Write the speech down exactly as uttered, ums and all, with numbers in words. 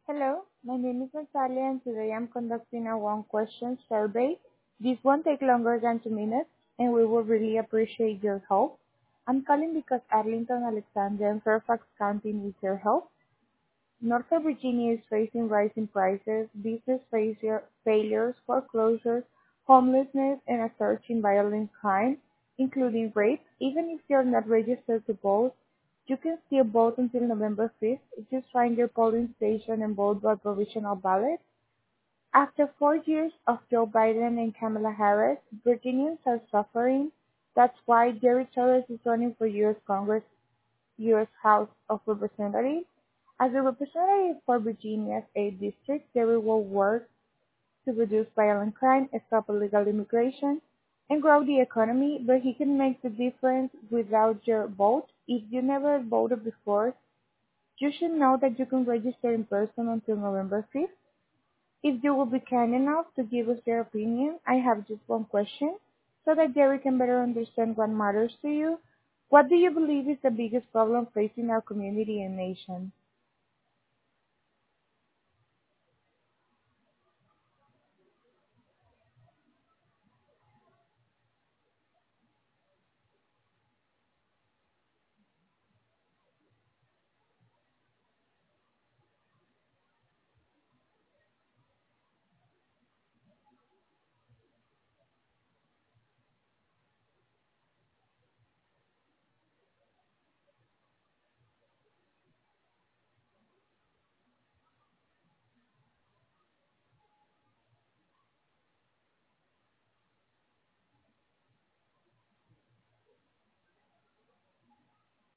Hello, my name is Natalia and today I'm conducting a one question survey. This won't take longer than two minutes and we will really appreciate your help. I'm calling because Arlington, Alexandria and Fairfax County needs your help. Northern Virginia is facing rising prices, business failure, failures, foreclosures, homelessness, and a surge in violent crime, including rape. Even if you're not registered to vote, you can still vote until November fifth. Just find your polling station and vote by provisional ballot. After four years of Joe Biden and Kamala Harris, Virginians are suffering. That's why Jerry Torres is running for U S Congress U S House of Representatives. As a representative for Virginia's eighth District, Jerry will work to reduce violent crime, stop illegal immigration, and grow the economy, but he can make the difference without your vote. If you never voted before, you should know that you can register in person until November fifth. If you will be kind enough to give us your opinion, I have just one question so that Jerry can better understand what matters to you. What do you believe is the biggest problem facing our community and nation?